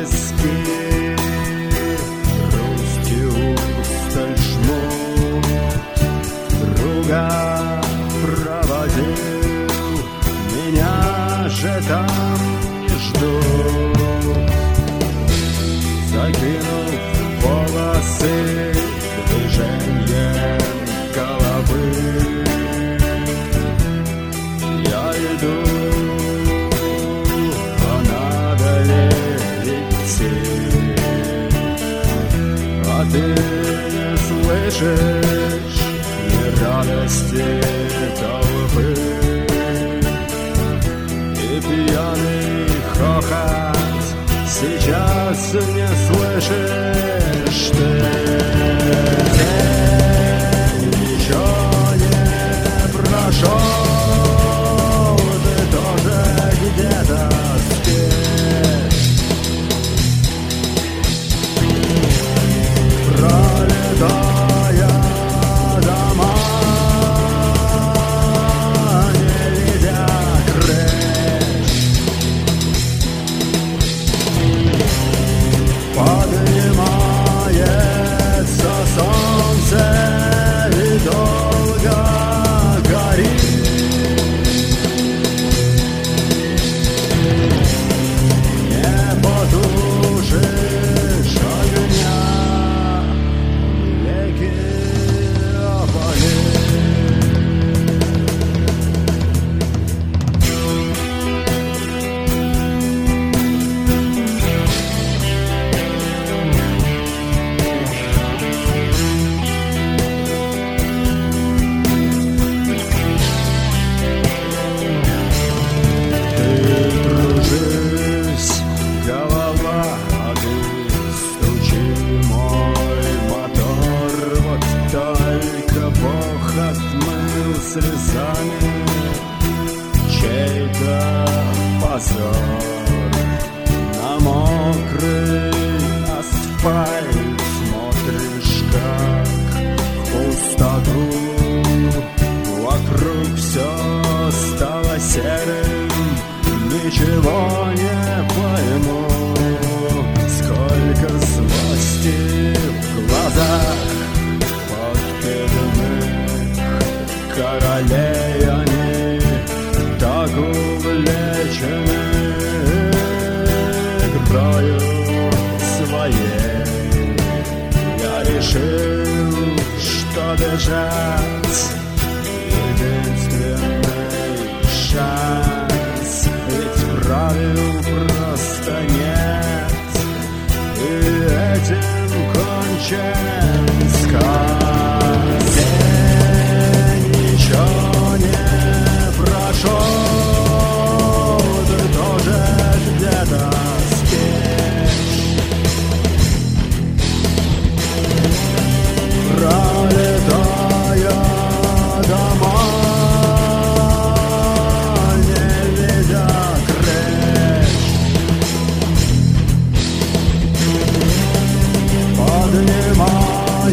виски, грустью усталь жмут. Друга проводил, меня же там не ждут. Закинув волосы движением головы, я иду, а надо ли идти? А ты не слышишь ни радости толпы и пьяный хохот. Сейчас не слышишь ты. День еще не прошел, ты тоже где-то спишь. Пролетая дома, не видя крыш, поднимается солнце и долго горит. Не потушишь огня, веки опалит. Кружись, голова, а ты стучи, мой мотор. Вот только Бог отмыл слезами чей-то позор. На мокрый асфальт смотришь, как в пустоту. Вокруг все стало серым, ничего не пойму. Сколько злости в глазах подкидных королей, они так увлечены игрою своей. Я решил, что бежать единственный шанс, ведь правил просто нет, и этим кончен сказ. День еще не прошел, ты тоже где-то спишь. Пролетая дома, не видя крыш, поднимается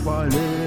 полей.